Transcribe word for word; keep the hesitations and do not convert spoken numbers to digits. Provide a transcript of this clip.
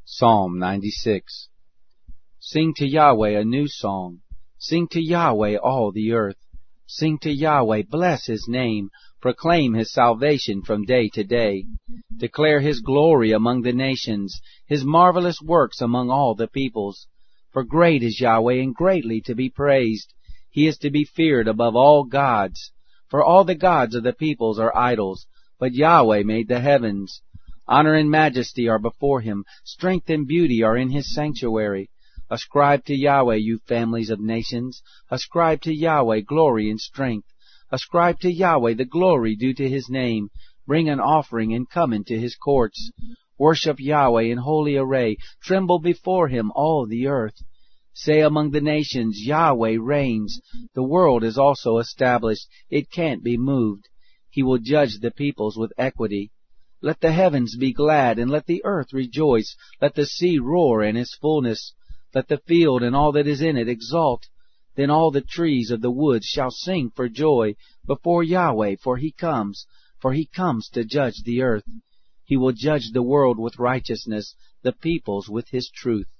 Psalm ninety-six. Sing to Yahweh a new song. Sing to Yahweh all the earth. Sing to Yahweh, bless His name. Proclaim His salvation from day to day. Declare His glory among the nations, His marvelous works among all the peoples. For great is Yahweh, and greatly to be praised. He is to be feared above all gods. For all the gods of the peoples are idols, but Yahweh made the heavens. Honor and majesty are before Him. Strength and beauty are in His sanctuary. Ascribe to Yahweh, you families of nations. Ascribe to Yahweh glory and strength. Ascribe to Yahweh the glory due to His name. Bring an offering and come into His courts. Worship Yahweh in holy array. Tremble before Him, all the earth. Say among the nations, Yahweh reigns. The world is also established. It can't be moved. He will judge the peoples with equity. Let the heavens be glad, and let the earth rejoice. Let the sea roar in its fullness. Let the field and all that is in it exult. Then all the trees of the woods shall sing for joy before Yahweh, for He comes, for He comes to judge the earth. He will judge the world with righteousness, the peoples with His truth.